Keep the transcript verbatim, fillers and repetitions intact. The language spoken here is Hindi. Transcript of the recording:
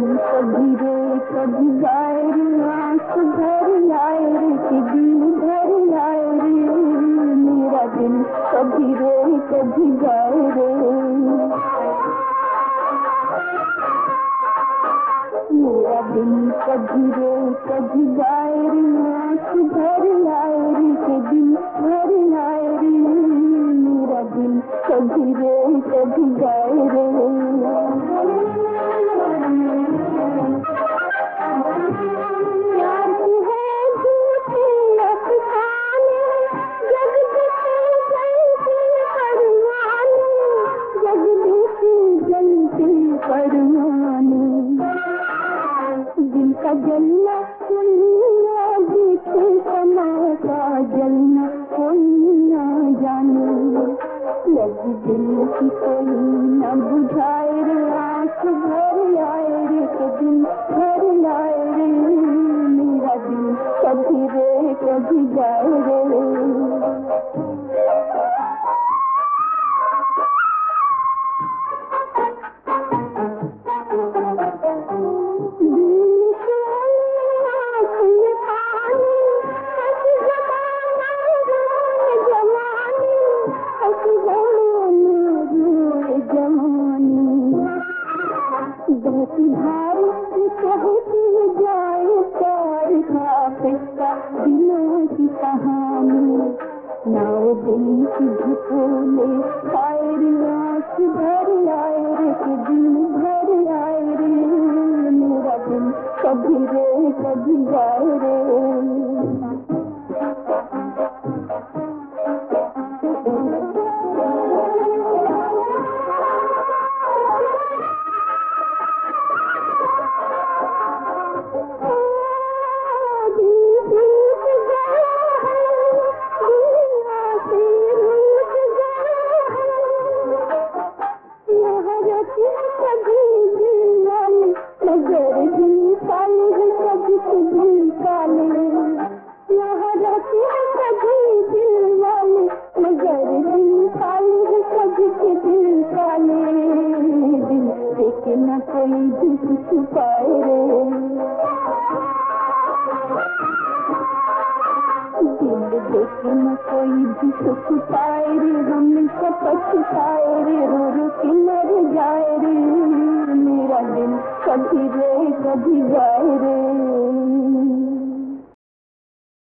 कभी रे कभी गाए रे, आंख भर आए रे कि दिल भर आए रे, मेरा दिल कभी रे कभी गाए रे, मेरा दिल कभी रे कभी गाए रे, आंख भर आए रे कि दिल भर आए रे, मेरा दिल कभी रे कभी गाए रे। दिल का जलना सुनना देखे समा का जलना कोई ना जाने, लगी दिल की कोई न बुझाए रे, आंख भर आए रे के दिल भर आए रे, मेरा दिल कभी रे कभी जाए रे। बहती भारी कहती जाए प्यार का किस्सा, दिलों की कहानी, नाव दिल की झकोले आए रे, आंख भर आए रे कि दिल भर आए रे, मेरा दिल कभी रे कभी जाए रे। मगर दिल काले है कभी के दिल काले, यहाँ रहते हैं कभी दिल वाले, मगर दिल काले है कभी के दिल काले, दिल देखे न कोई दिल छुपाए रे, दिल देखे न कोई दिल छुपाए रे, हमेशा पछताए रे, रो रो के मर जाए रे, मेरा दिल कभी रे कभी जाए रे।